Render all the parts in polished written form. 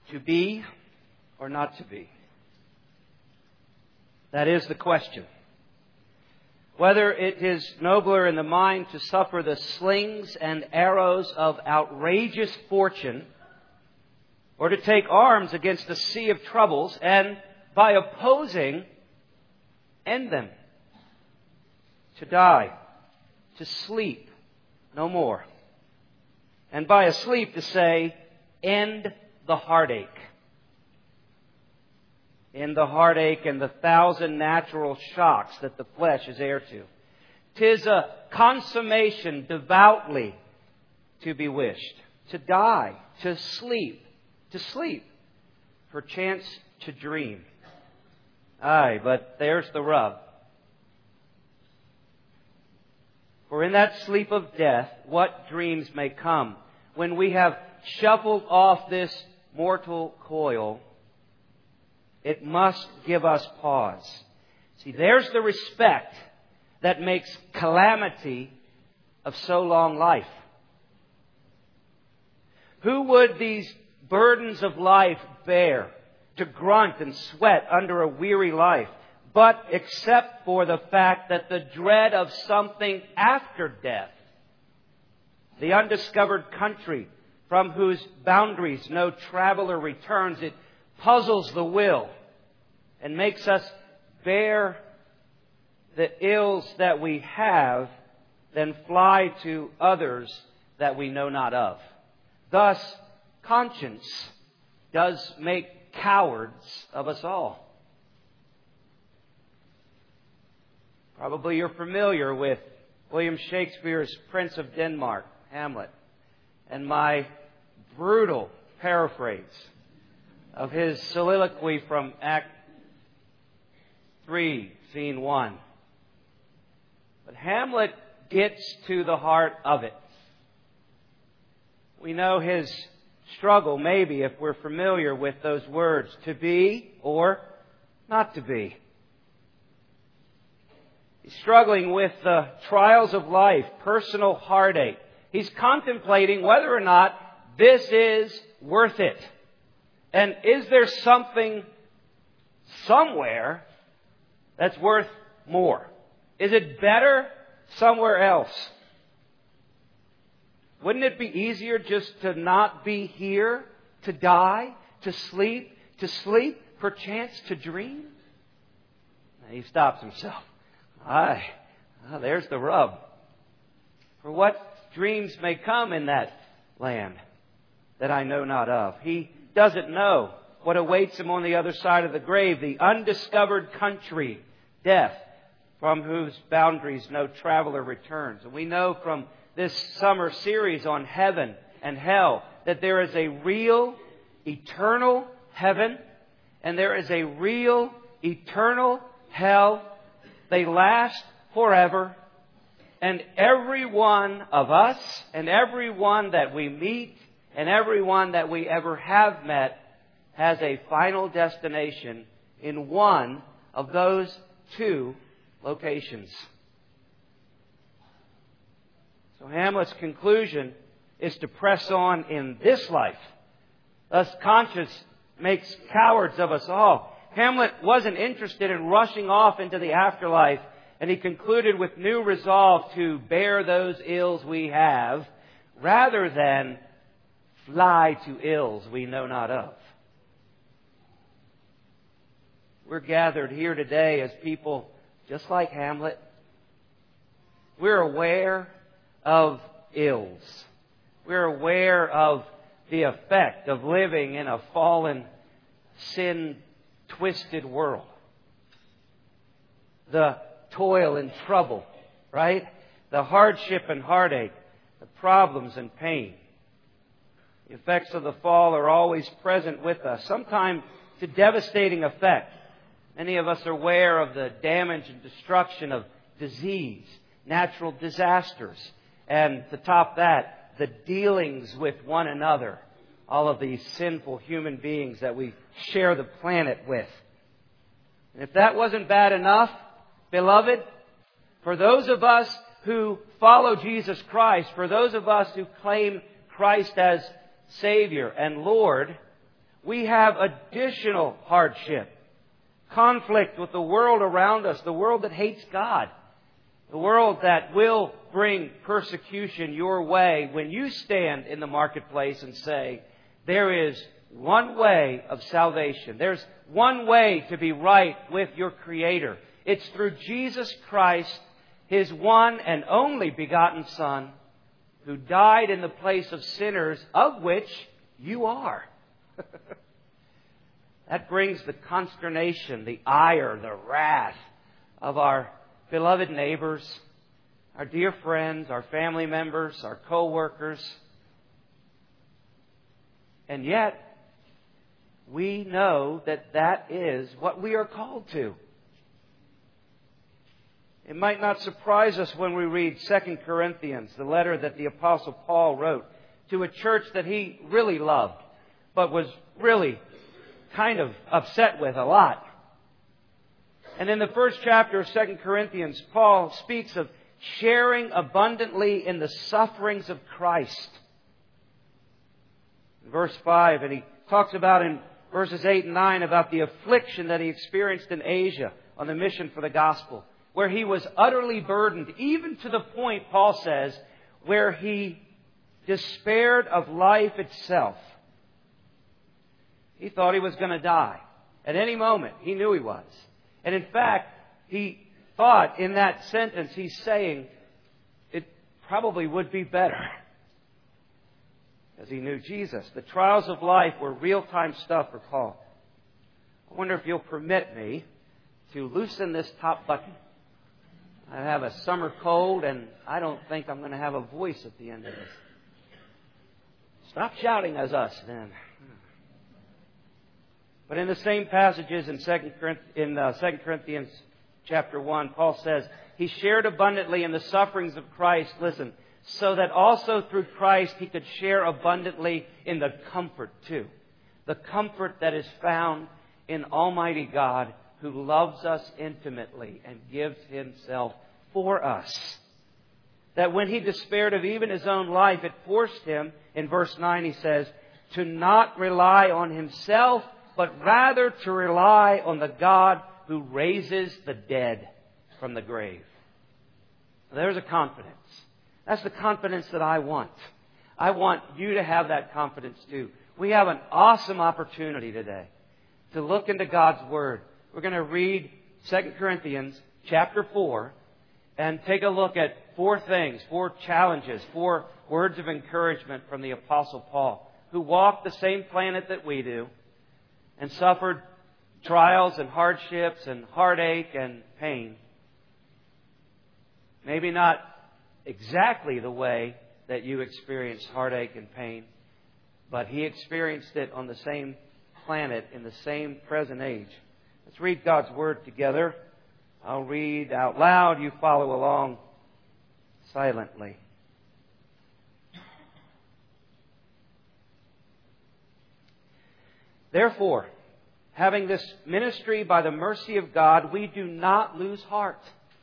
To be or not to be? That is the question. Whether it is nobler in the mind to suffer the slings and arrows of outrageous fortune, or to take arms against the sea of troubles and, by opposing, end them. To die, to sleep no more. And by a sleep to say, end the heartache. End the heartache and the 1,000 natural shocks that the flesh is heir to. 'Tis a consummation devoutly to be wished. To die, to sleep, perchance to dream. Aye, but there's the rub. For in that sleep of death, what dreams may come when we have shuffled off this mortal coil, it must give us pause. See, there's the respect that makes calamity of so long life. Who would these burdens of life bear to grunt and sweat under a weary life, but except for the fact that the dread of something after death, the undiscovered country from whose boundaries no traveler returns, it puzzles the will and makes us bear the ills that we have, then fly to others that we know not of. Thus, conscience does make cowards of us all. Probably you're familiar with William Shakespeare's Prince of Denmark, Hamlet, and my brutal paraphrase of his soliloquy from Act 3, Scene 1. But Hamlet gets to the heart of it. We know his struggle, maybe, if we're familiar with those words, to be or not to be. He's struggling with the trials of life, personal heartache. He's contemplating whether or not this is worth it. And is there something somewhere that's worth more? Is it better somewhere else? Wouldn't it be easier just to not be here, to die, to sleep, perchance to dream? And he stops himself. There's the rub. For what dreams may come in that land that I know not of? He doesn't know what awaits him on the other side of the grave, the undiscovered country, death, from whose boundaries no traveler returns. And we know from this summer series on heaven and hell that there is a real, eternal heaven and there is a real, eternal hell. They last forever. And every one of us and every one that we meet and every one that we ever have met has a final destination in one of those two locations. So Hamlet's conclusion is to press on in this life. Thus, conscience makes cowards of us all. Hamlet wasn't interested in rushing off into the afterlife, and he concluded with new resolve to bear those ills we have, rather than fly to ills we know not of. We're gathered here today as people just like Hamlet. We're aware of ills. We're aware of the effect of living in a fallen, sin-twisted world. The toil and trouble, right? The hardship and heartache, the problems and pain. The effects of the fall are always present with us, sometimes to devastating effect. Many of us are aware of the damage and destruction of disease, natural disasters, and to top that, the dealings with one another. All of these sinful human beings that we share the planet with. And if that wasn't bad enough, beloved, for those of us who follow Jesus Christ, for those of us who claim Christ as Savior and Lord, we have additional hardship, conflict with the world around us, the world that hates God, the world that will bring persecution your way when you stand in the marketplace and say, there is one way of salvation. There's one way to be right with your Creator. It's through Jesus Christ, His one and only begotten Son, who died in the place of sinners, of which you are. That brings the consternation, the ire, the wrath of our beloved neighbors, our dear friends, our family members, our co-workers. And yet, we know that that is what we are called to. It might not surprise us when we read 2 Corinthians, the letter that the Apostle Paul wrote to a church that he really loved, but was really kind of upset with a lot. And in the first chapter of 2 Corinthians, Paul speaks of sharing abundantly in the sufferings of Christ. In verse 5, and he talks about in verses 8 and 9 about the affliction that he experienced in Asia on the mission for the gospel, where he was utterly burdened, even to the point, Paul says, where he despaired of life itself. He thought he was going to die. At any moment, he knew he was. And in fact, he thought in that sentence, he's saying, it probably would be better. Because he knew Jesus. The trials of life were real-time stuff for Paul. I wonder if you'll permit me to loosen this top button. I have a summer cold, and I don't think I'm going to have a voice at the end of this. Stop shouting as us, then. But in the same passages in 2 Corinthians chapter 1, Paul says, he shared abundantly in the sufferings of Christ, listen, so that also through Christ he could share abundantly in the comfort too. The comfort that is found in Almighty God, who loves us intimately and gives Himself for us. That when he despaired of even his own life, it forced him, in verse 9 he says, to not rely on himself, but rather to rely on the God who raises the dead from the grave. There's a confidence. That's the confidence that I want. I want you to have that confidence too. We have an awesome opportunity today to look into God's Word. We're going to read 2 Corinthians chapter 4 and take a look at 4 things, 4 challenges, 4 words of encouragement from the Apostle Paul, who walked the same planet that we do and suffered trials and hardships and heartache and pain. Maybe not exactly the way that you experienced heartache and pain, but he experienced it on the same planet in the same present age. Let's read God's Word together. I'll read out loud. You follow along silently. Therefore, having this ministry by the mercy of God, we do not lose heart.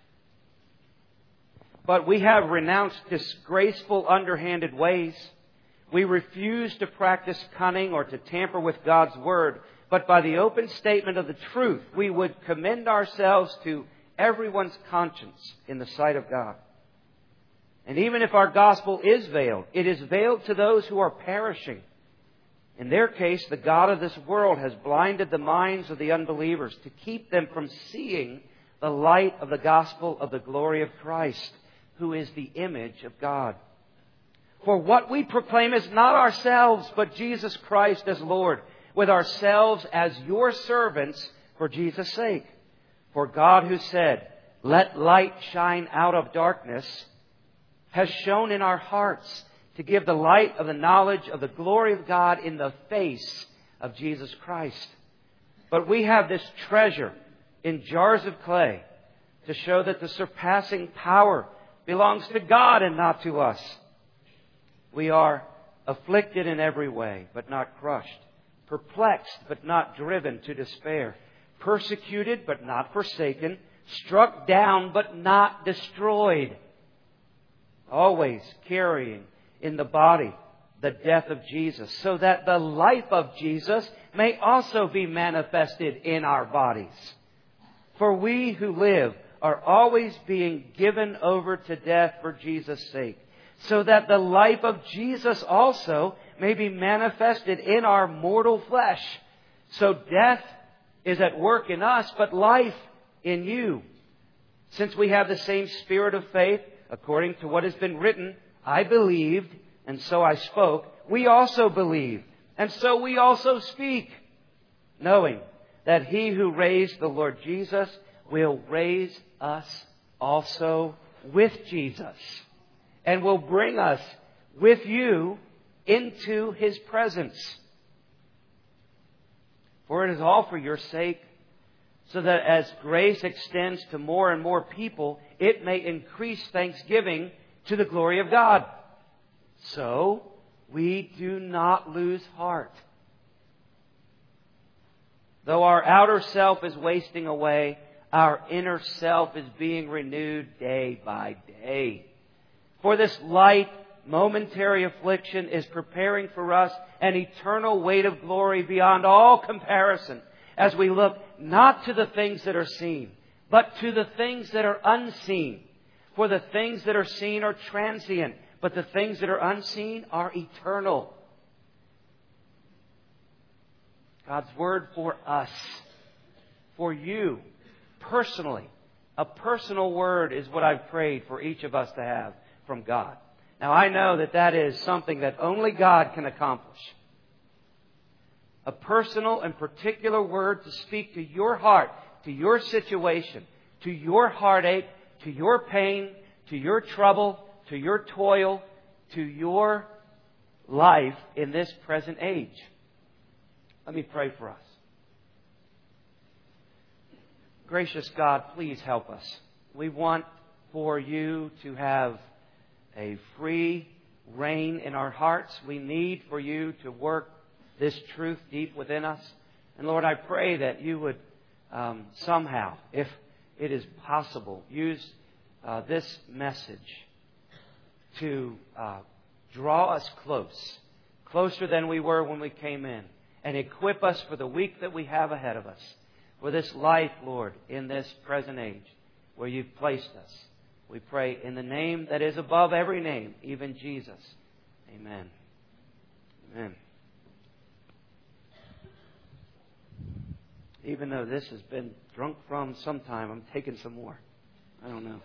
But we have renounced disgraceful, underhanded ways. We refuse to practice cunning or to tamper with God's Word. But by the open statement of the truth, we would commend ourselves to everyone's conscience in the sight of God. And even if our gospel is veiled, it is veiled to those who are perishing. In their case, the God of this world has blinded the minds of the unbelievers to keep them from seeing the light of the gospel of the glory of Christ, who is the image of God. For what we proclaim is not ourselves, but Jesus Christ as Lord, with ourselves as your servants for Jesus' sake. For God, who said, "Let light shine out of darkness," has shone in our hearts to give the light of the knowledge of the glory of God in the face of Jesus Christ. But we have this treasure in jars of clay to show that the surpassing power belongs to God and not to us. We are afflicted in every way, but not crushed. Perplexed, but not driven to despair. Persecuted, but not forsaken. Struck down, but not destroyed. Always carrying in the body the death of Jesus, so that the life of Jesus may also be manifested in our bodies. For we who live are always being given over to death for Jesus' sake, so that the life of Jesus also may be manifested in our mortal flesh. So death is at work in us, but life in you. Since we have the same spirit of faith, according to what has been written, I believed, and so I spoke. We also believe, and so we also speak, knowing that He who raised the Lord Jesus will raise us also with Jesus, and will bring us with you into His presence. For it is all for your sake, so that as grace extends to more and more people, it may increase thanksgiving to the glory of God. So we do not lose heart. Though our outer self is wasting away, our inner self is being renewed day by day. For this light, momentary affliction is preparing for us an eternal weight of glory beyond all comparison, as we look not to the things that are seen, but to the things that are unseen. For the things that are seen are transient, but the things that are unseen are eternal. God's Word for us, for you, personally. A personal word is what I've prayed for each of us to have from God. Now I know that that is something that only God can accomplish. A personal and particular word to speak to your heart, to your situation, to your heartache, to your pain, to your trouble, to your toil, to your life in this present age. Let me pray for us. Gracious God, please help us. We want for you to have a free reign in our hearts. We need for you to work this truth deep within us. And Lord, I pray that you would somehow, if it is possible, use this message to draw us closer than we were when we came in, and equip us for the week that we have ahead of us, for this life, Lord, in this present age where you've placed us. We pray in the name that is above every name, even Jesus. Amen. Amen. Even though this has been drunk from sometime, I'm taking some more. I don't know.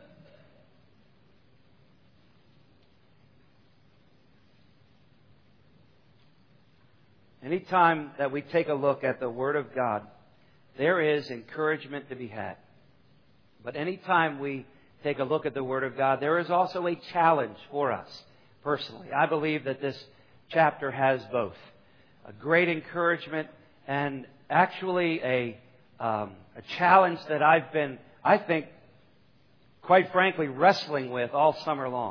Anytime that we take a look at the Word of God, there is encouragement to be had. But anytime we take a look at the Word of God, there is also a challenge for us personally. I believe that this chapter has both a great encouragement and actually a challenge that I've been, I think, quite frankly, wrestling with all summer long.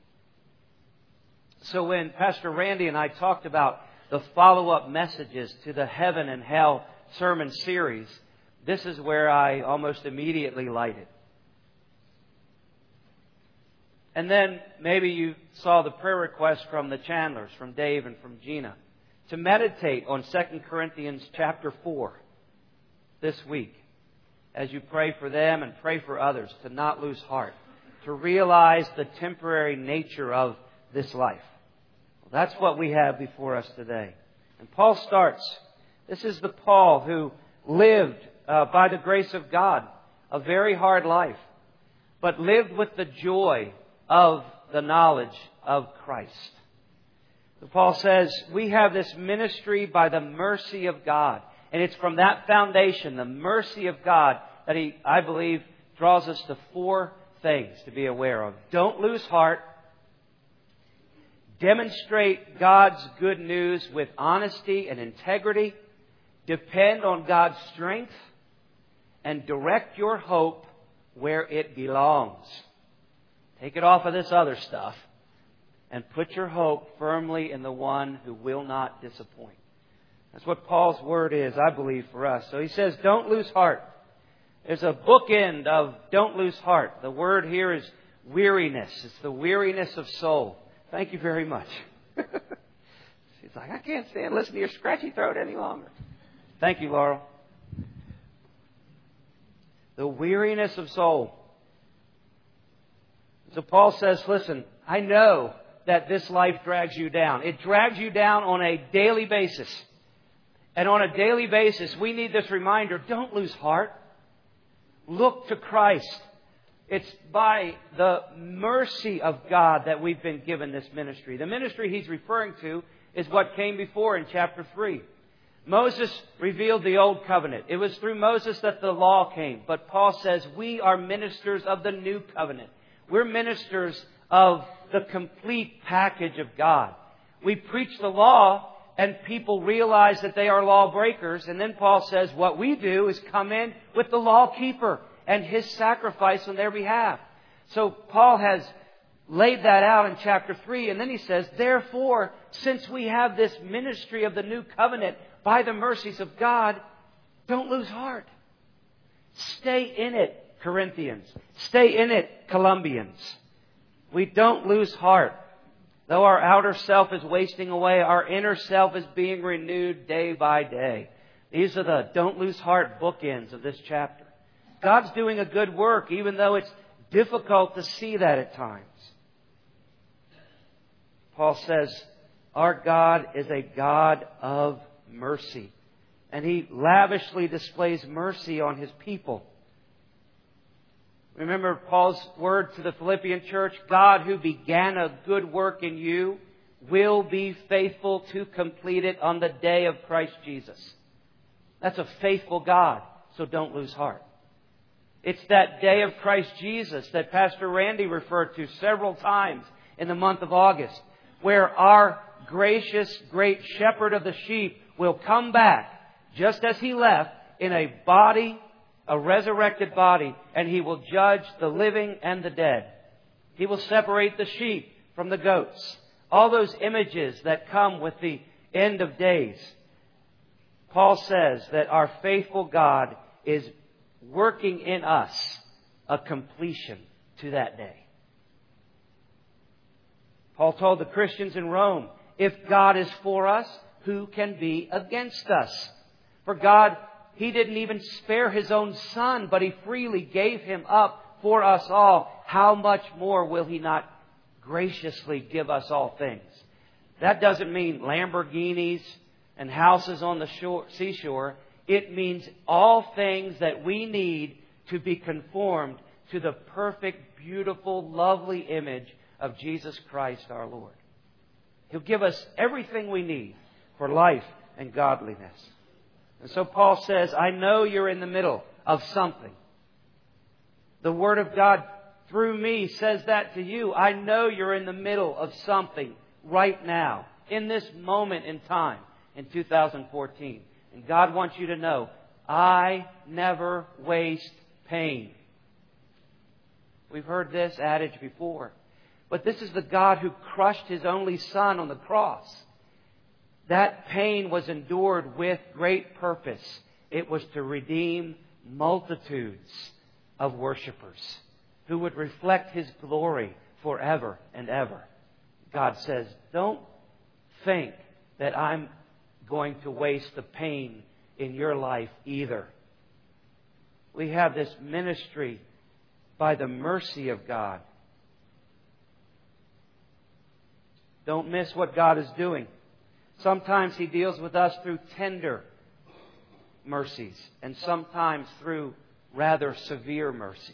So when Pastor Randy and I talked about the follow-up messages to the Heaven and Hell sermon series, this is where I almost immediately lighted. And then maybe you saw the prayer request from the Chandlers, from Dave and from Gina, to meditate on 2 Corinthians chapter 4 this week as you pray for them and pray for others to not lose heart, to realize the temporary nature of this life. Well, that's what we have before us today. And Paul starts. This is the Paul who lived by the grace of God a very hard life, but lived with the joy of the knowledge of Christ. So Paul says, we have this ministry by the mercy of God. And it's from that foundation, the mercy of God, that he, I believe, draws us to 4 things to be aware of. Don't lose heart. Demonstrate God's good news with honesty and integrity. Depend on God's strength. And direct your hope where it belongs. Take it off of this other stuff and put your hope firmly in the one who will not disappoint. That's what Paul's word is, I believe, for us. So he says, don't lose heart. There's a bookend of don't lose heart. The word here is weariness. It's the weariness of soul. Thank you very much. She's like, I can't stand listening to your scratchy throat any longer. Thank you, Laurel. The weariness of soul. So Paul says, listen, I know that this life drags you down. It drags you down on a daily basis. And on a daily basis, we need this reminder, don't lose heart. Look to Christ. It's by the mercy of God that we've been given this ministry. The ministry he's referring to is what came before in chapter 3. Moses revealed the Old Covenant. It was through Moses that the law came. But Paul says we are ministers of the New Covenant. We're ministers of the complete package of God. We preach the law and people realize that they are lawbreakers. And then Paul says what we do is come in with the law keeper and his sacrifice on their behalf. So Paul has laid that out in chapter 3. And then he says, therefore, since we have this ministry of the New Covenant by the mercies of God, don't lose heart. Stay in it, Corinthians. Stay in it, Columbians. We don't lose heart. Though our outer self is wasting away, our inner self is being renewed day by day. These are the don't lose heart bookends of this chapter. God's doing a good work, even though it's difficult to see that at times. Paul says, our God is a God of mercy. And He lavishly displays mercy on His people. Remember Paul's word to the Philippian church, God who began a good work in you will be faithful to complete it on the day of Christ Jesus. That's a faithful God, so don't lose heart. It's that day of Christ Jesus that Pastor Randy referred to several times in the month of August, where our gracious great shepherd of the sheep will come back just as He left in a body, a resurrected body, and He will judge the living and the dead. He will separate the sheep from the goats. All those images that come with the end of days. Paul says that our faithful God is working in us a completion to that day. Paul told the Christians in Rome, if God is for us, who can be against us? For God, He didn't even spare His own Son, but He freely gave Him up for us all. How much more will He not graciously give us all things? That doesn't mean Lamborghinis and houses on the seashore. It means all things that we need to be conformed to the perfect, beautiful, lovely image of Jesus Christ our Lord. He'll give us everything we need for life and godliness. And so Paul says, I know you're in the middle of something. The Word of God through me says that to you. I know you're in the middle of something right now, in this moment in time, in 2014. And God wants you to know, I never waste pain. We've heard this adage before. But this is the God who crushed His only Son on the cross. That pain was endured with great purpose. It was to redeem multitudes of worshipers who would reflect His glory forever and ever. God says, don't think that I'm going to waste the pain in your life either. We have this ministry by the mercy of God. Don't miss what God is doing. Sometimes He deals with us through tender mercies, and sometimes through rather severe mercies.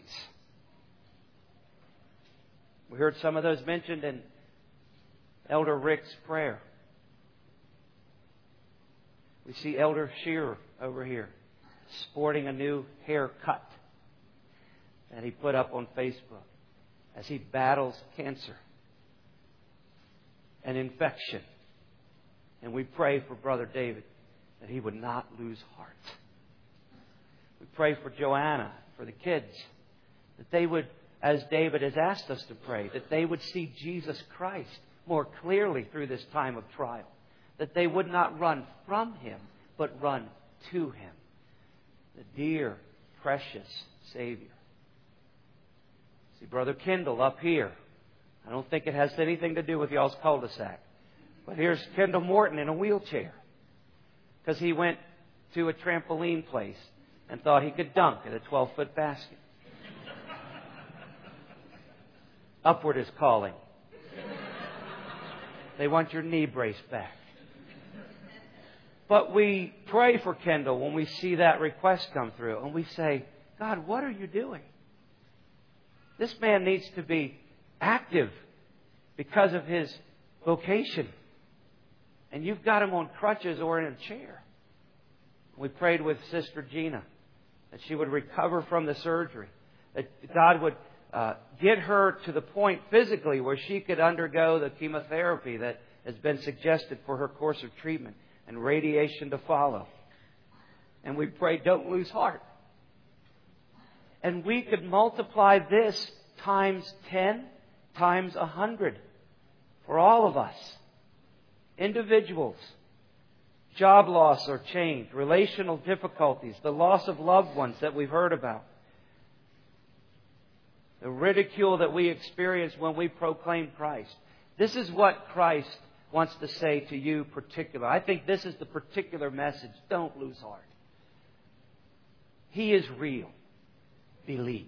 We heard some of those mentioned in Elder Rick's prayer. We see Elder Shearer over here sporting a new haircut that he put up on Facebook as he battles cancer and infection. And we pray for Brother David that he would not lose heart. We pray for Joanna, for the kids, that they would, as David has asked us to pray, that they would see Jesus Christ more clearly through this time of trial. That they would not run from Him, but run to Him. The dear, precious Savior. See Brother Kendall up here. I don't think it has anything to do with y'all's cul-de-sac. But here's Kendall Morton in a wheelchair because he went to a trampoline place and thought he could dunk at a 12-foot basket. Upward is calling. They want your knee brace back. But we pray for Kendall when we see that request come through. And we say, God, what are you doing? This man needs to be active because of his vocation. And you've got him on crutches or in a chair. We prayed with Sister Gina that she would recover from the surgery. That God would get her to the point physically where she could undergo the chemotherapy that has been suggested for her course of treatment and radiation to follow. And we prayed, don't lose heart. And we could multiply this times 10, times 100 for all of us. Individuals, job loss or change, relational difficulties, the loss of loved ones that we've heard about, the ridicule that we experience when we proclaim Christ. This is what Christ wants to say to you particular. I think this is the particular message. Don't lose heart. He is real. Believe.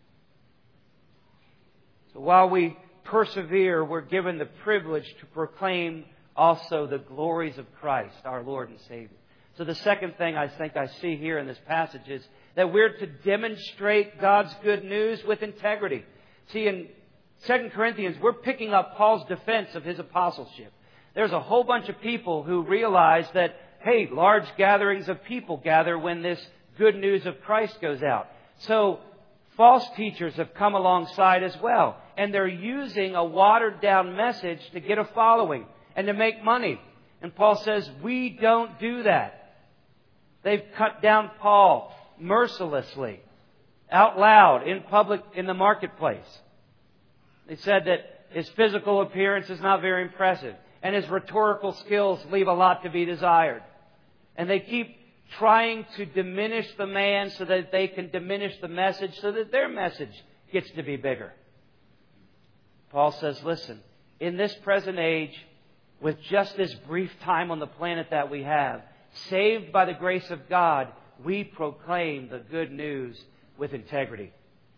So while we persevere, we're given the privilege to proclaim also the glories of Christ, our Lord and Savior. So the second thing I think I see here in this passage is that we're to demonstrate God's good news with integrity. See, in 2 Corinthians, we're picking up Paul's defense of his apostleship. There's a whole bunch of people who realize that, hey, large gatherings of people gather when this good news of Christ goes out. So false teachers have come alongside as well. And they're using a watered down message to get a following and to make money. And Paul says, we don't do that. They've cut down Paul mercilessly, out loud, in public, in the marketplace. They said that his physical appearance is not very impressive. And his rhetorical skills leave a lot to be desired. And they keep trying to diminish the man so that they can diminish the message so that their message gets to be bigger. Paul says, listen, in this present age, with just this brief time on the planet that we have, saved by the grace of God, we proclaim the good news with integrity.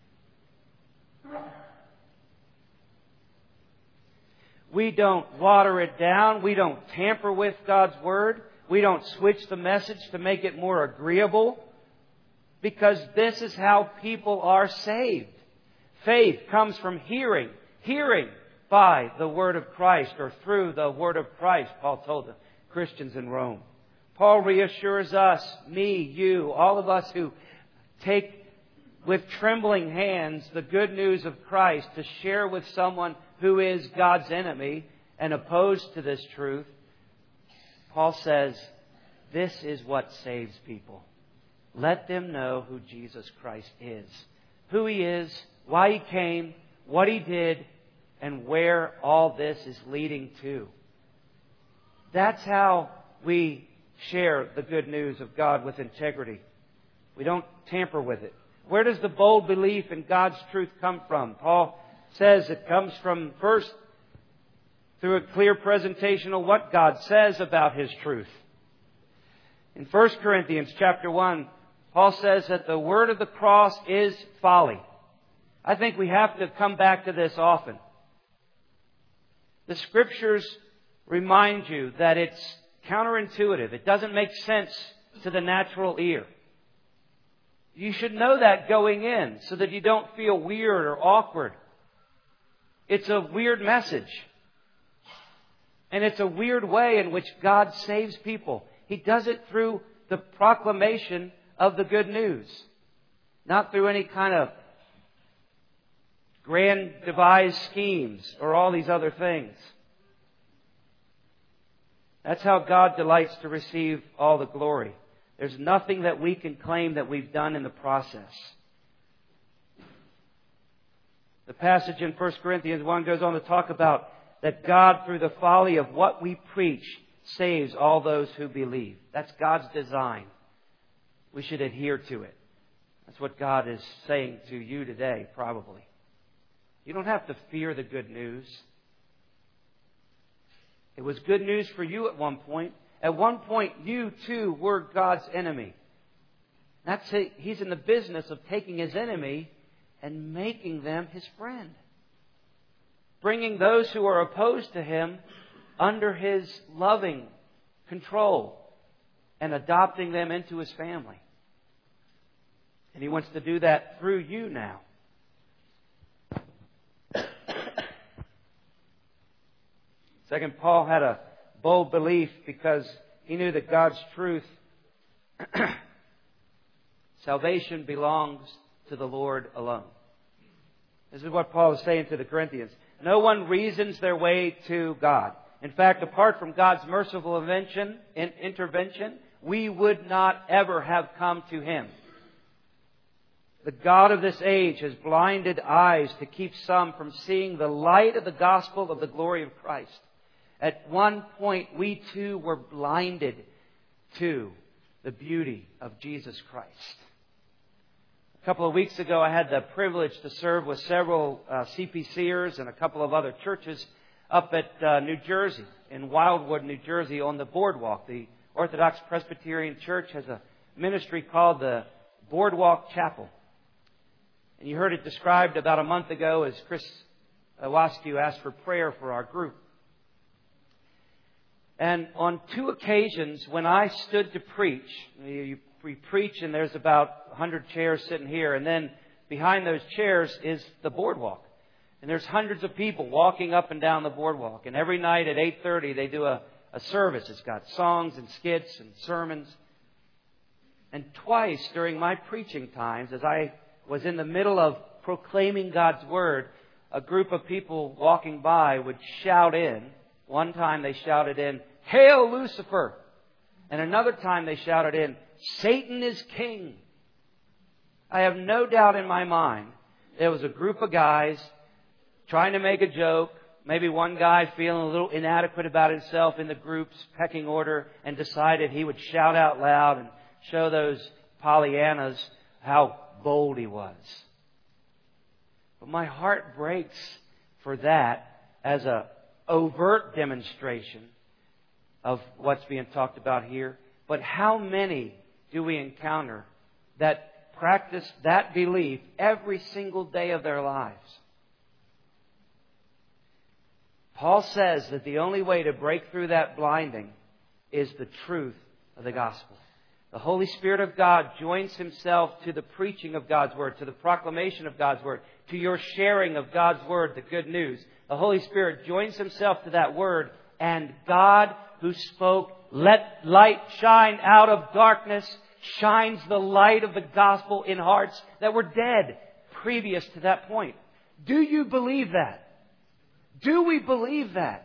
We don't water it down. We don't tamper with God's Word. We don't switch the message to make it more agreeable. Because this is how people are saved. Faith comes from hearing. Hearing by the Word of Christ or through the Word of Christ, Paul told the Christians in Rome. Paul reassures us, me, you, all of us who take with trembling hands the good news of Christ to share with someone who is God's enemy and opposed to this truth. Paul says, this is what saves people. Let them know who Jesus Christ is, who He is, why He came, what He did, and where all this is leading to. That's how we share the good news of God with integrity. We don't tamper with it. Where does the bold belief in God's truth come from? Paul says it comes from, first, through a clear presentation of what God says about His truth. In 1 Corinthians chapter 1, Paul says that the word of the cross is folly. I think we have to come back to this often. The Scriptures remind you that it's counterintuitive. It doesn't make sense to the natural ear. You should know that going in so that you don't feel weird or awkward. It's a weird message. And it's a weird way in which God saves people. He does it through the proclamation of the good news. Not through any kind of grand devised schemes or all these other things. That's how God delights to receive all the glory. There's nothing that we can claim that we've done in the process. The passage in 1 Corinthians 1 goes on to talk about that God, through the folly of what we preach, saves all those who believe. That's God's design. We should adhere to it. That's what God is saying to you today, probably. You don't have to fear the good news. It was good news for you at one point. At one point, you too were God's enemy. That's it. He's in the business of taking His enemy and making them His friend. Bringing those who are opposed to Him under His loving control and adopting them into His family. And He wants to do that through you now. Second, Paul had a bold belief because he knew that God's truth, salvation belongs to the Lord alone. This is what Paul is saying to the Corinthians. No one reasons their way to God. In fact, apart from God's merciful intervention, we would not ever have come to Him. The God of this age has blinded eyes to keep some from seeing the light of the gospel of the glory of Christ. At one point, we too were blinded to the beauty of Jesus Christ. A couple of weeks ago, I had the privilege to serve with several CPCers and a couple of other churches up at New Jersey, in Wildwood, New Jersey, on the boardwalk. The Orthodox Presbyterian Church has a ministry called the Boardwalk Chapel. And you heard it described about a month ago as Chris Waskew asked for prayer for our group. And on 2 occasions, when I stood to preach, we preach and there's about 100 chairs sitting here, and then behind those chairs is the boardwalk. And there's hundreds of people walking up and down the boardwalk. And every night at 8:30, they do a service. It's got songs and skits and sermons. And twice during my preaching times, as I was in the middle of proclaiming God's Word, a group of people walking by would shout in. One time they shouted in, "Hail Lucifer!" And another time they shouted in, "Satan is king." I have no doubt in my mind there was a group of guys trying to make a joke. Maybe one guy feeling a little inadequate about himself in the group's pecking order and decided he would shout out loud and show those Pollyannas how bold he was. But my heart breaks for that as a overt demonstration of what's being talked about here. But how many do we encounter that practice that belief every single day of their lives? Paul says that the only way to break through that blinding is the truth of the gospel. The Holy Spirit of God joins Himself to the preaching of God's Word, to the proclamation of God's Word, to your sharing of God's Word, the good news. The Holy Spirit joins Himself to that Word, and God, who spoke, "Let light shine out of darkness," shines the light of the gospel in hearts that were dead previous to that point. Do you believe that? Do we believe that?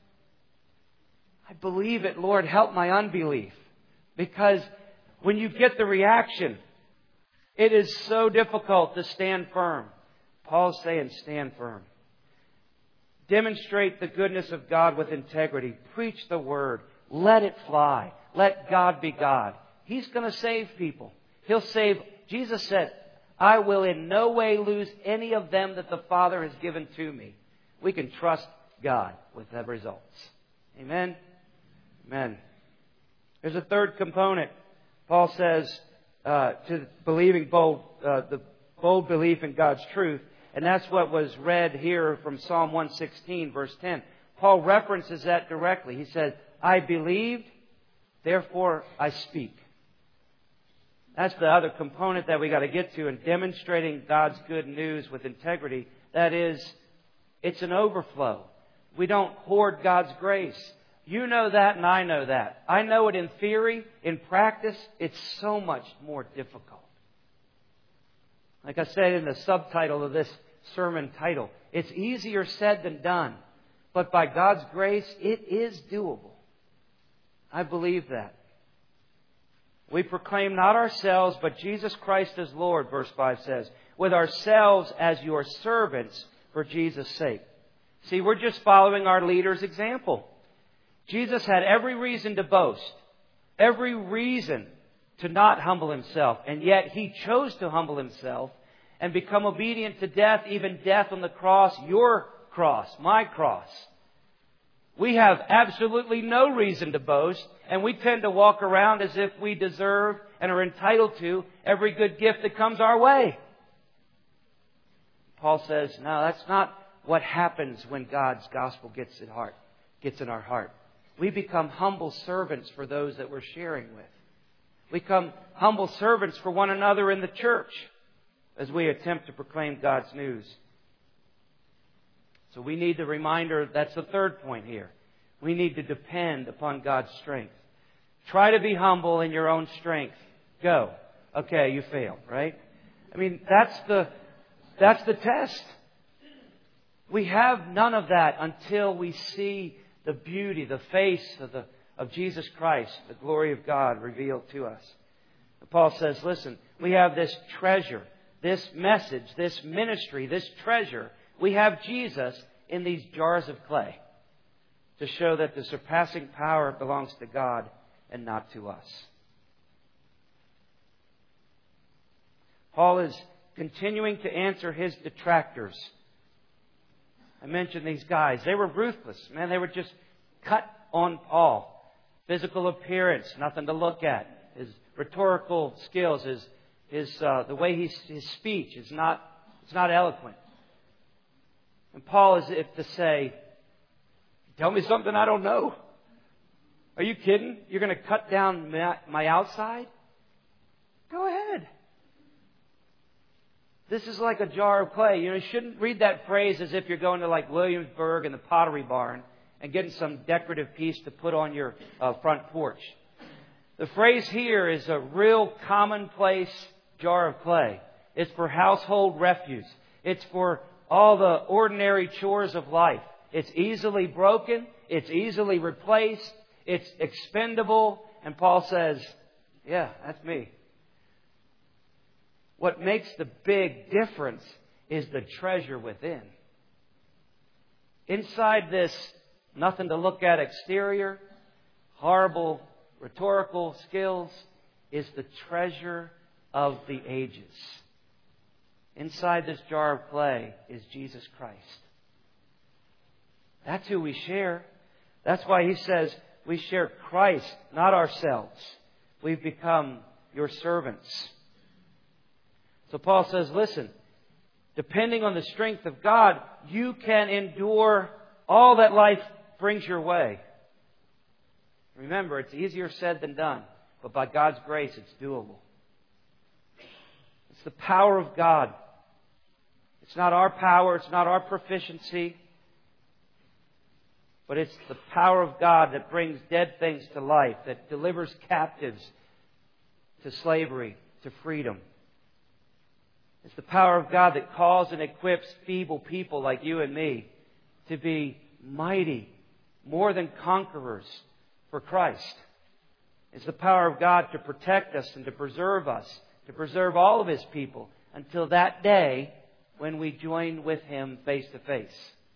I believe it, Lord. Help my unbelief. Because when you get the reaction, it is so difficult to stand firm. Paul's saying, stand firm. Demonstrate the goodness of God with integrity. Preach the Word. Let it fly. Let God be God. He's going to save people. He'll save. Jesus said, "I will in no way lose any of them that the Father has given to me." We can trust God with the results. Amen? Amen. There's a third component. Paul says to believing the bold belief in God's truth. And that's what was read here from Psalm 116, verse 10. Paul references that directly. He said, "I believed, therefore I speak." That's the other component that we got to get to in demonstrating God's good news with integrity. That is, it's an overflow. We don't hoard God's grace. You know that and I know that. I know it in theory. In practice, it's so much more difficult. Like I said in the subtitle of this sermon title, it's easier said than done. But by God's grace, it is doable. I believe that. We proclaim not ourselves, but Jesus Christ as Lord, verse 5 says, with ourselves as your servants for Jesus' sake. See, we're just following our leader's example. Jesus had every reason to boast, every reason to not humble Himself, and yet He chose to humble Himself and become obedient to death, even death on the cross, your cross, my cross. We have absolutely no reason to boast, and we tend to walk around as if we deserve and are entitled to every good gift that comes our way. Paul says, no, that's not what happens when God's gospel gets in our heart. We become humble servants for those that we're sharing with. We become humble servants for one another in the church as we attempt to proclaim God's news. So we need the reminder, that's the third point here. We need to depend upon God's strength. Try to be humble in your own strength. Go. Okay, you failed, right? I mean, that's the test. We have none of that until we see the beauty, the face of Jesus Christ, the glory of God revealed to us. Paul says, listen, we have this treasure, this message, this ministry, this treasure. We have Jesus in these jars of clay to show that the surpassing power belongs to God and not to us. Paul is continuing to answer his detractors. I mentioned these guys. They were ruthless. Man, they were just cut on Paul. Physical appearance, nothing to look at. His rhetorical skills, the way his speech is not eloquent. And Paul is if to say, tell me something I don't know. Are you kidding? You're going to cut down my outside? Go ahead. This is like a jar of clay. You shouldn't read that phrase as if you're going to like Williamsburg and the Pottery Barn and getting some decorative piece to put on your front porch. The phrase here is a real commonplace jar of clay. It's for household refuse. It's for all the ordinary chores of life. It's easily broken. It's easily replaced. It's expendable. And Paul says, yeah, that's me. What makes the big difference is the treasure within. Inside this nothing to look at exterior, horrible rhetorical skills, is the treasure of the ages. Inside this jar of clay is Jesus Christ. That's who we share. That's why he says we share Christ, not ourselves. We've become your servants. So Paul says, listen, depending on the strength of God, you can endure all that life brings your way. Remember, it's easier said than done, but by God's grace, it's doable. It's the power of God. It's not our power, it's not our proficiency, but it's the power of God that brings dead things to life, that delivers captives to slavery, to freedom. It's the power of God that calls and equips feeble people like you and me to be mighty, more than conquerors for Christ. It's the power of God to protect us and to preserve us, to preserve all of His people until that day when we join with Him face to face.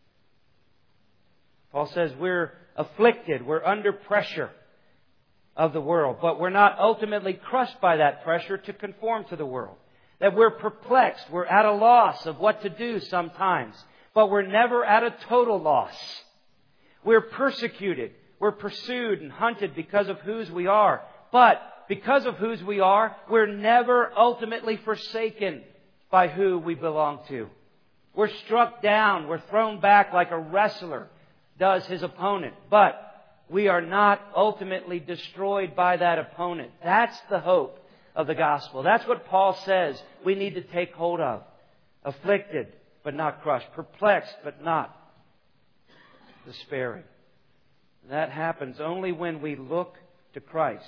Paul says we're afflicted, we're under pressure of the world, but we're not ultimately crushed by that pressure to conform to the world. That we're perplexed, we're at a loss of what to do sometimes, but we're never at a total loss. We're persecuted, we're pursued and hunted because of whose we are, but because of whose we are, we're never ultimately forsaken by who we belong to. We're struck down, we're thrown back like a wrestler does his opponent, but we are not ultimately destroyed by that opponent. That's the hope of the gospel. That's what Paul says we need to take hold of. Afflicted, but not crushed. Perplexed, but not despairing. That happens only when we look to Christ.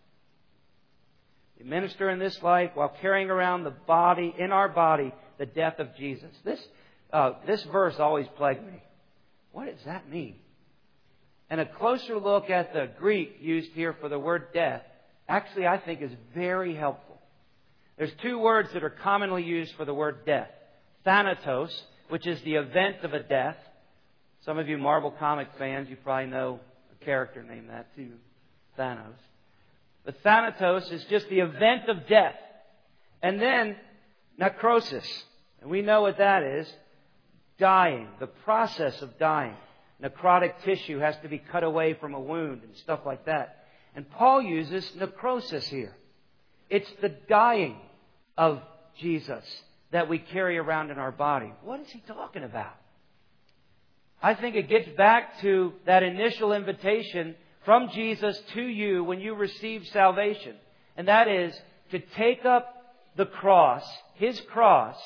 We minister in this life while carrying around in our body, the death of Jesus. This verse always plagued me. What does that mean? And a closer look at the Greek used here for the word death, actually I think is very helpful. There's two words that are commonly used for the word death. Thanatos, which is the event of a death. Some of you Marvel comic fans, you probably know a character named that too, Thanos. But Thanatos is just the event of death. And then necrosis. And we know what that is. Dying. The process of dying. necrotic tissue has to be cut away from a wound and stuff like that. And Paul uses necrosis here. It's the dying of Jesus that we carry around in our body. What is he talking about? I think it gets back to that initial invitation from Jesus to you when you receive salvation. And that is to take up the cross, His cross,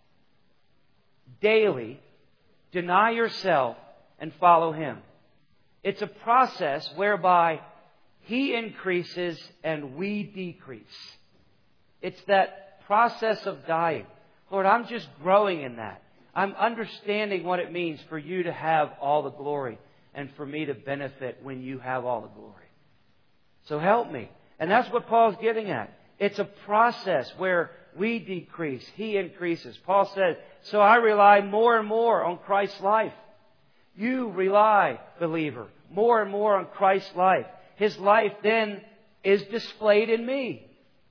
daily, deny yourself, and follow Him. It's a process whereby He increases and we decrease. It's that process of dying. Lord, I'm just growing in that. I'm understanding what it means for you to have all the glory and for me to benefit when you have all the glory. So help me. And that's what Paul's getting at. It's a process where we decrease, He increases. Paul says, so I rely more and more on Christ's life. You rely, believer, more and more on Christ's life. His life then is displayed in me.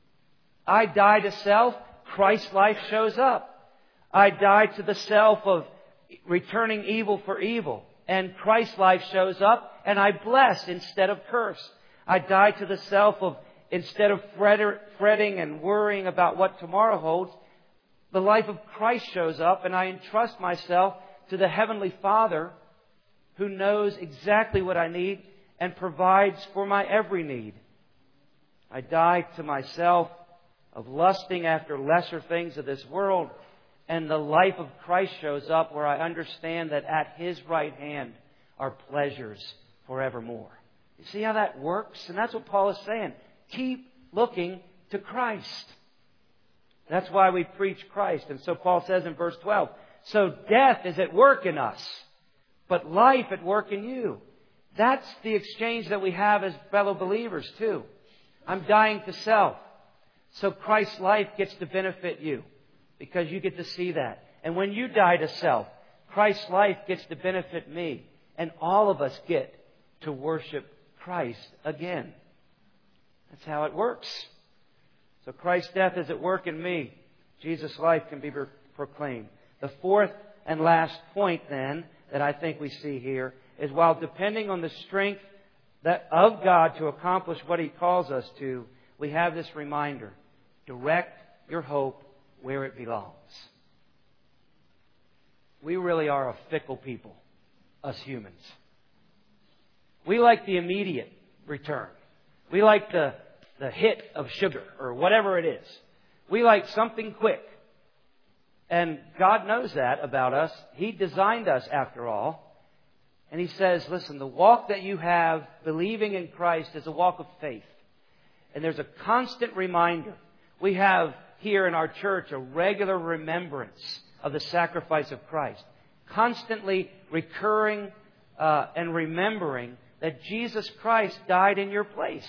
I die to self, Christ's life shows up. I die to the self of returning evil for evil, and Christ's life shows up, and I bless instead of curse. I die to the self of, instead of fretting and worrying about what tomorrow holds, the life of Christ shows up, and I entrust myself to the Heavenly Father who knows exactly what I need and provides for my every need. I die to myself of lusting after lesser things of this world, and the life of Christ shows up where I understand that at His right hand are pleasures forevermore. You see how that works? And that's what Paul is saying. Keep looking to Christ. That's why we preach Christ. And so Paul says in verse 12, so death is at work in us, but life at work in you. That's the exchange that we have as fellow believers too. I'm dying to self, so Christ's life gets to benefit you because you get to see that. And when you die to self, Christ's life gets to benefit me. And all of us get to worship Christ again. That's how it works. So Christ's death is at work in me. Jesus' life can be proclaimed. The fourth and last point then that I think we see here is while depending on the strength of God to accomplish what He calls us to, we have this reminder. Direct your hope where it belongs. We really are a fickle people, us humans. We like the immediate return. We like the hit of sugar or whatever it is. We like something quick. And God knows that about us. He designed us after all. And He says, listen, the walk that you have believing in Christ is a walk of faith. And there's a constant reminder. We have here in our church a regular remembrance of the sacrifice of Christ. Constantly recurring and remembering that Jesus Christ died in your place.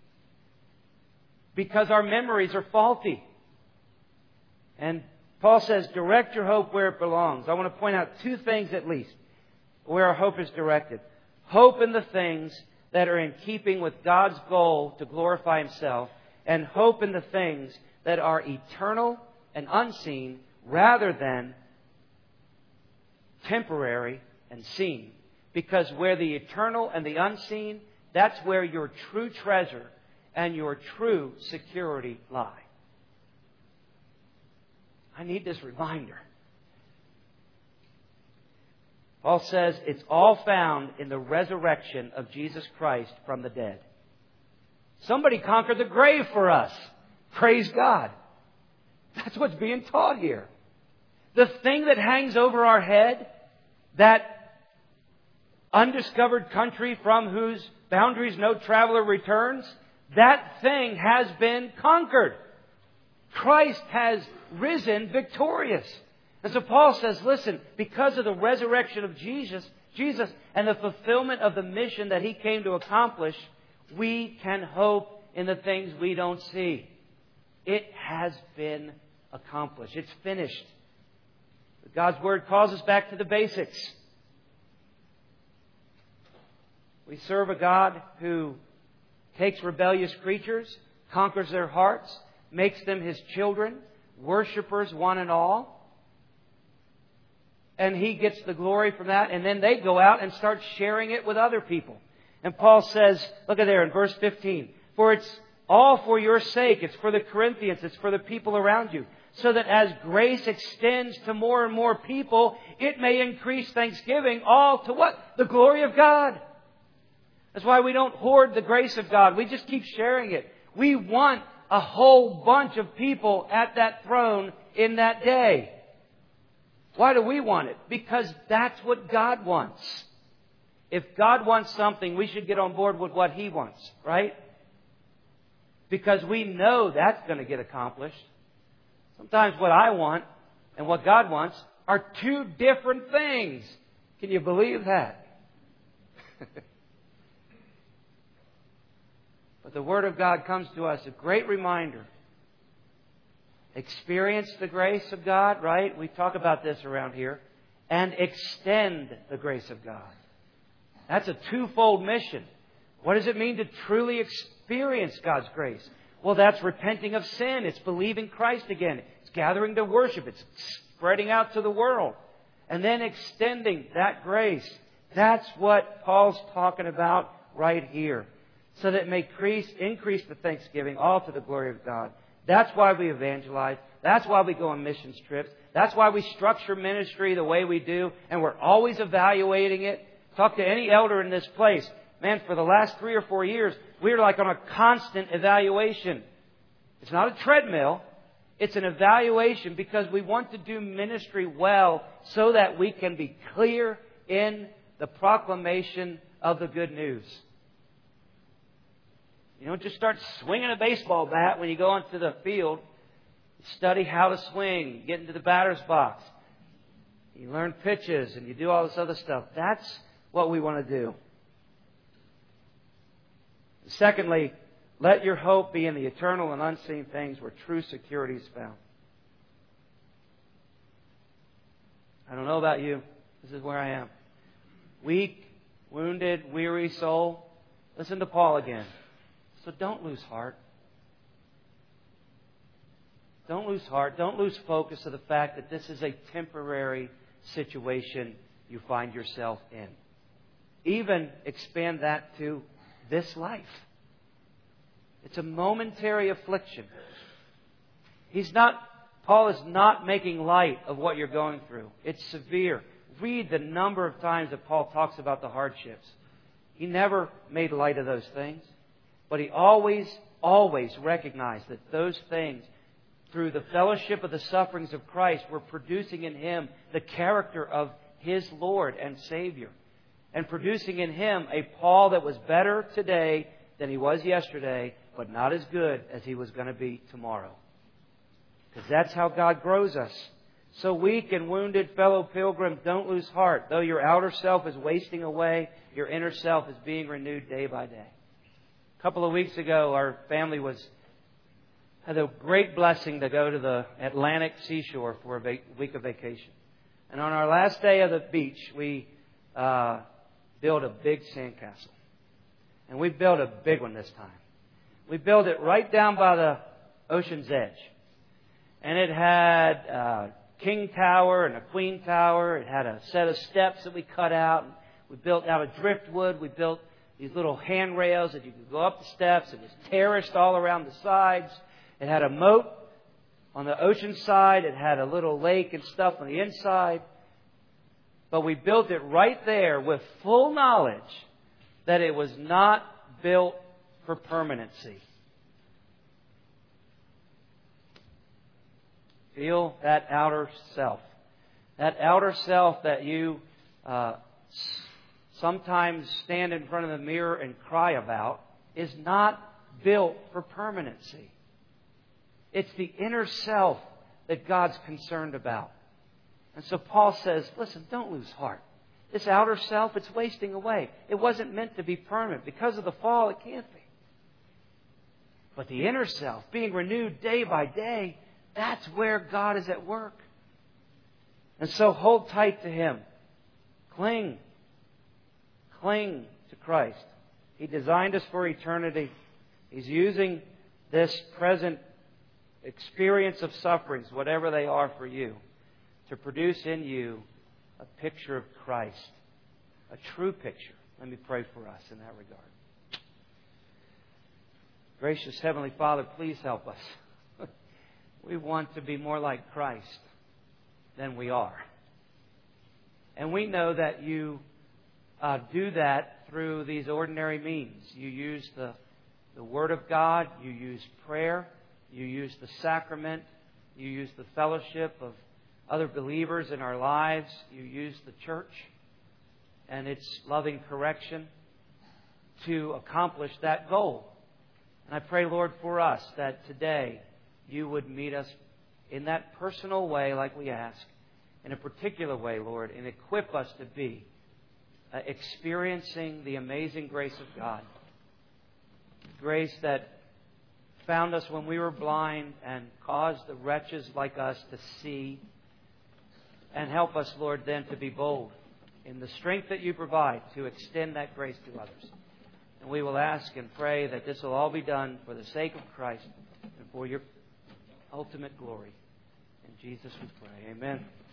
Because our memories are faulty. And Paul says, direct your hope where it belongs. I want to point out two things at least where our hope is directed. Hope in the things that are in keeping with God's goal to glorify Himself, and hope in the things that are eternal and unseen rather than temporary and seen. Because where the eternal and the unseen, that's where your true treasure and your true security lie. I need this reminder. Paul says it's all found in the resurrection of Jesus Christ from the dead. Somebody conquered the grave for us. Praise God. That's what's being taught here. The thing that hangs over our head, that undiscovered country from whose boundaries no traveler returns, that thing has been conquered. Christ has risen victorious. And so Paul says, listen, because of the resurrection of Jesus and the fulfillment of the mission that He came to accomplish, we can hope in the things we don't see. It has been accomplished. It's finished. God's Word calls us back to the basics. We serve a God who takes rebellious creatures, conquers their hearts, makes them His children, worshipers one and all. and He gets the glory from that, and then they go out and start sharing it with other people. And Paul says, look at there in verse 15, for it's all for your sake. It's for the Corinthians. It's for the people around you. So that as grace extends to more and more people, it may increase thanksgiving, all to what? The glory of God. That's why we don't hoard the grace of God. We just keep sharing it. We want a whole bunch of people at that throne in that day. Why do we want it? Because that's what God wants. If God wants something, we should get on board with what He wants, right? Because we know that's going to get accomplished. Sometimes what I want and what God wants are two different things. Can you believe that? But the Word of God comes to us, a great reminder. Experience the grace of God, right? We talk about this around here. And extend the grace of God. That's a twofold mission. What does it mean to truly experience God's grace? Well, that's repenting of sin. It's believing Christ again. It's gathering to worship. It's spreading out to the world. And then extending that grace. That's what Paul's talking about right here. So that it may increase the thanksgiving, all to the glory of God. That's why we evangelize. That's why we go on missions trips. That's why we structure ministry the way we do. And we're always evaluating it. Talk to any elder in this place. Man, for the last 3 or 4 years, we're like on a constant evaluation. It's not a treadmill. It's an evaluation because we want to do ministry well so that we can be clear in the proclamation of the good news. You don't just start swinging a baseball bat when you go onto the field. You study how to swing, get into the batter's box. You learn pitches and you do all this other stuff. That's what we want to do. Secondly, let your hope be in the eternal and unseen things where true security is found. I don't know about you. This is where I am. Weak, wounded, weary soul. Listen to Paul again. So don't lose heart. Don't lose heart. Don't lose focus of the fact that this is a temporary situation you find yourself in. Even expand that to this life. It's a momentary affliction. Paul is not making light of what you're going through. It's severe. Read the number of times that Paul talks about the hardships. He never made light of those things. But he always recognized that those things, through the fellowship of the sufferings of Christ, were producing in him the character of his Lord and Savior. And producing in him a Paul that was better today than he was yesterday, but not as good as he was going to be tomorrow. Because that's how God grows us. So weak and wounded fellow pilgrim, don't lose heart. Though your outer self is wasting away, your inner self is being renewed day by day. A couple of weeks ago, our family had a great blessing to go to the Atlantic seashore for a week of vacation. And on our last day of the beach, we built a big sandcastle. And we built a big one this time. We built it right down by the ocean's edge. And it had a king tower and a queen tower. It had a set of steps that we cut out. We built out of driftwood. We built these little handrails that you could go up the steps. It was terraced all around the sides. It had a moat on the ocean side. It had a little lake and stuff on the inside. But we built it right there with full knowledge that it was not built for permanency. Feel that outer self. That outer self that you sometimes stand in front of the mirror and cry about is not built for permanency. It's the inner self that God's concerned about. And so Paul says, listen, don't lose heart. This outer self, it's wasting away. It wasn't meant to be permanent. Because of the fall, it can't be. But the inner self, being renewed day by day, that's where God is at work. And so hold tight to Him. Cling to Christ. He designed us for eternity. He's using this present experience of sufferings, whatever they are for you, to produce in you a picture of Christ, a true picture. Let me pray for us in that regard. Gracious Heavenly Father, please help us. We want to be more like Christ than we are. And we know that you do that through these ordinary means. You use the Word of God. You use prayer. You use the sacrament. You use the fellowship of other believers in our lives. You use the church and its loving correction to accomplish that goal. And I pray, Lord, for us that today you would meet us in that personal way like we ask, in a particular way, Lord, and equip us to be experiencing the amazing grace of God. Grace that found us when we were blind and caused the wretches like us to see. And help us, Lord, then to be bold in the strength that you provide to extend that grace to others. And we will ask and pray that this will all be done for the sake of Christ and for your ultimate glory. In Jesus we pray. Amen.